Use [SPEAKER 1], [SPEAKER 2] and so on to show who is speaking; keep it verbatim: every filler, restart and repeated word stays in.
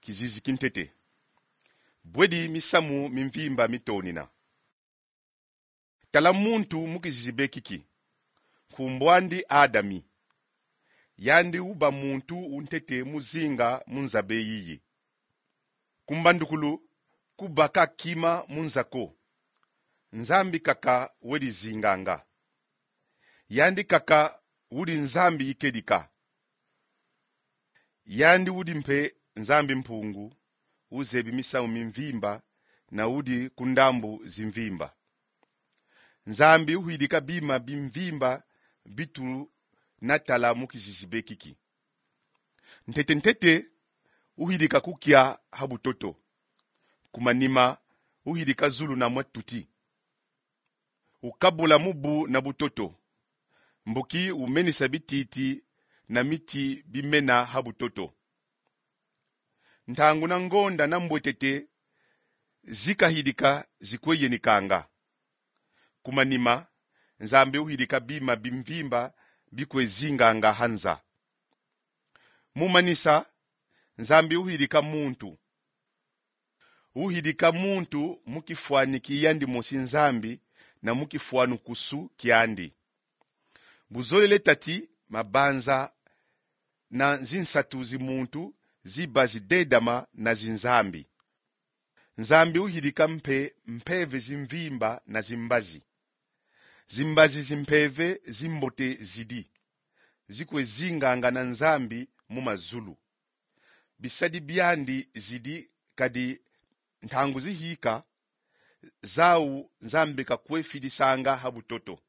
[SPEAKER 1] kizizi kintete. Bwedi misamu mimvimba mitonina. Tala muntu mukizizibe kiki. Kumbwandi Adami. Yandi uba muntu untete muzinga munzabe yiyi. Kumbandukulu kubaka kima munzako. Nzambi kaka wedi zinganga. Yandi kaka udi nzambi ikedika. Yandi udi mpe nzambi mpungu. Uzebi misamu mimvimba na udi kundambu zimvimba. Nzambi uhidika bima bimvimba bitu natala mukizizibe kiki. Ntete ntete uhidika kukia habutoto. Kumanima uhidika zulu na mwetuti. Ukabula mubu na butoto. Mboki umenisa bititi na miti bimena habutoto. Ntangu na ngonda na mbwetete zika hidika zikweye nikanga. Kumanima nzambe uhidika bima bimvimba bikwe zinganga hanza. Mumanisa nzambe uhidika muntu. Uhidika muntu mukifuani kiyandi mosi nzambi na mukifuanu kusu kiandi. Buzolele tati mabanza na zinsatuzi muntu ziba zidedama na zinzambi. Nzambi uhidika mpe mpeve zimvimba na zimbazi. Zimbazi zimpeve zimbote zidi. Zikwe zinganga na nzambi mumazulu. Bisadi biandi zidi kadi ntangu zihika zau nzambi kakwe fidisanga habutoto.